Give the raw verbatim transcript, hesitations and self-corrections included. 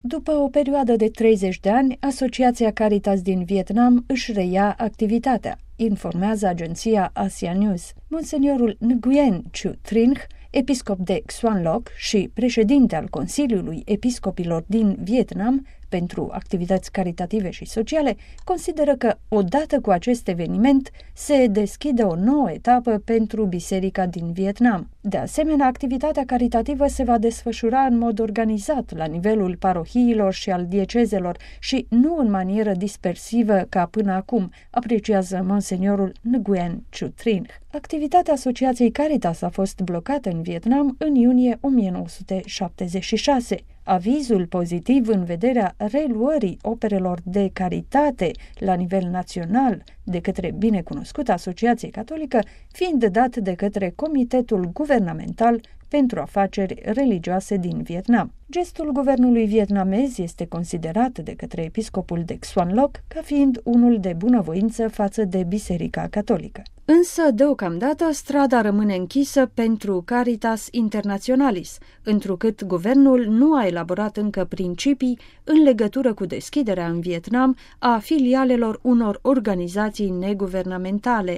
După o perioadă de treizeci de ani, Asociația Caritas din Vietnam își reia activitatea, informează agenția Asia News. Monseniorul Nguyen Chu Trinh, episcop de Xuan Loc și președinte al Consiliului Episcopilor din Vietnam pentru activități caritative și sociale, consideră că, odată cu acest eveniment, se deschide o nouă etapă pentru biserica din Vietnam. De asemenea, activitatea caritativă se va desfășura în mod organizat la nivelul parohiilor și al diecezelor și nu în manieră dispersivă ca până acum, apreciază monseniorul Nguyen Chu Trinh. Activitatea Asociației Caritas a fost blocată în Vietnam în iunie o mie nouă sute șaptezeci și șase. Avizul pozitiv în vederea reluării operelor de caritate la nivel național de către binecunoscuta Asociație Catolică fiind dat de către Comitetul Guvernamental pentru Afaceri Religioase din Vietnam. Gestul guvernului vietnamez este considerat de către episcopul de Xuan Loc ca fiind unul de bunăvoință față de Biserica Catolică. Însă, deocamdată, strada rămâne închisă pentru Caritas Internationalis, întrucât guvernul nu a elaborat încă principii în legătură cu deschiderea în Vietnam a filialelor unor organizații neguvernamentale,